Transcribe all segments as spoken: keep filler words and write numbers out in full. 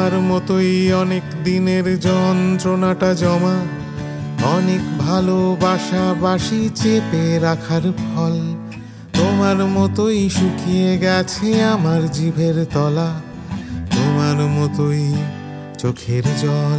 তোমার মতোই অনেক দিনের যন্ত্রণাটা জমা, অনেক ভালোবাসা বাসি চেপে রাখার ফল। তোমার মতোই শুকিয়ে গেছে আমার জিভের তলা, তোমার মতোই চোখের জল।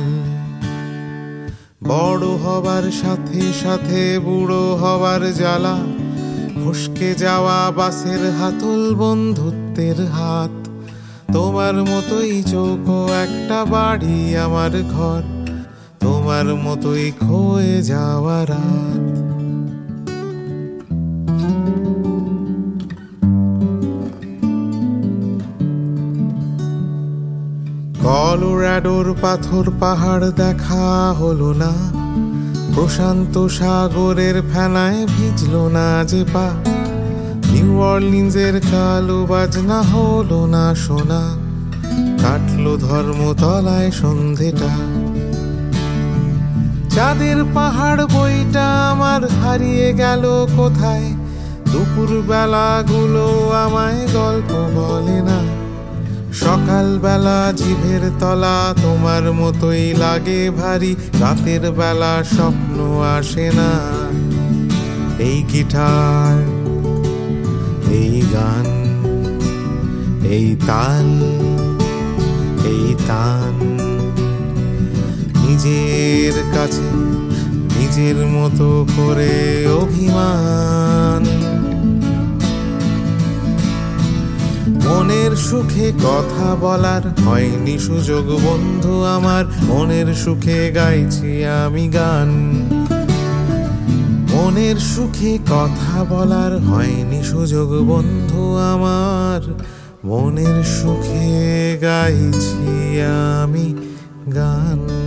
বড় হবার সাথে সাথে বুড়ো হবার জ্বালা, ফসকে যাওয়া বাসের হাতল বন্ধুত্বের হাত। তোমার মতোই চৌকো একটা বাড়ি আমার ঘর, তোমার মতোই ক্ষয়ে যাওয়া রাত। কলোরাডোর পাথর পাহাড় দেখা হলো না, প্রশান্ত সাগরের ফেনায় ভিজলো না যে পা। নিউ অর্লিন্সের কালো বাজনা হলো না শোনা, কাটলো ধর্মতলায় সন্ধেটা। চাঁদের পাহাড় বইটা আমার হারিয়ে গেল কোথায়, দুপুর বেলাগুলো আমায় গল্প বলে না। সকাল বেলা জিভের তলা তোমার মতোই লাগে ভারী, রাতের বেলা স্বপ্ন আসে না। এই গিটার, এই গান, এই তান, এই তান, নিজের কাছে নিজের মতো করে অভিমান। মনের সুখে কথা বলার হয়নি সুযোগ বন্ধু আমার, মনের সুখে গাইছি আমি গান। মনের সুখে কথা বলার হয়নি সুযোগ বন্ধু আমার, মনের সুখে গাইছি আমি গান।